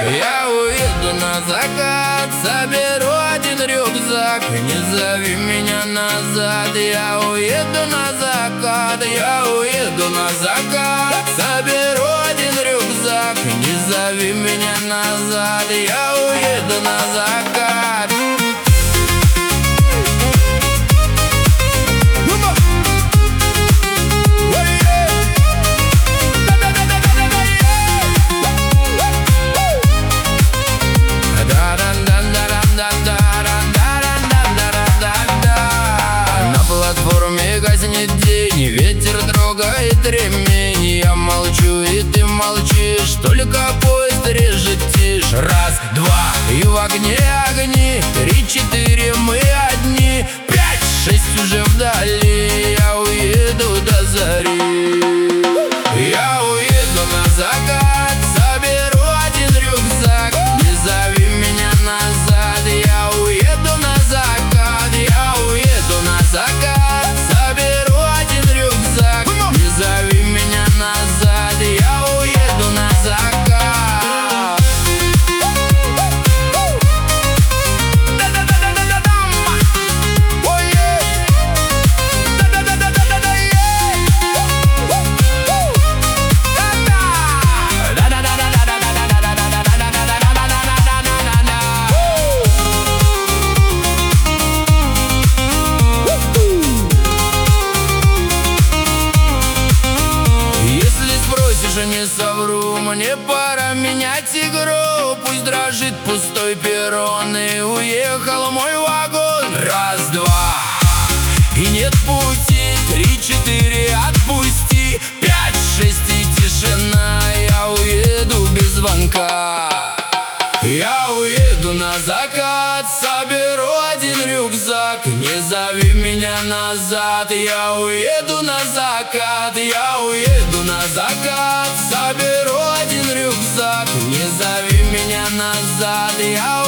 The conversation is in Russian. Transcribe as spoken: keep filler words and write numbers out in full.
Я уеду на закат, соберу один рюкзак. Не зови меня назад, я уеду на закат. Я уеду на закат, соберу один рюкзак. Не зови меня назад, я уеду на закат. Гаснет день, ветер трогает ремень. Я молчу, и ты молчишь, только поезд режет тишь. Раз, два, и в огне огни. Три, четыре, мы одни. Пять, шесть уже вдали. Я уеду до зари. Я уеду на закат, соберу один рюкзак. Не зови меня назад, я уеду на закат. Я уеду на закат, зови меня назад, я уеду на закат. Не совру, мне пора менять игру. Пусть дрожит пустой перрон, и уехал мой вагон. Раз, два, и нет пути. Три, четыре, отпусти. Пять, шесть и тишина. Я уеду без звонка. Я уеду на закат, соберу один рюкзак. Не зови меня назад, я уеду на закат. Я уеду на закат, соберу один рюкзак. Не зови меня назад, я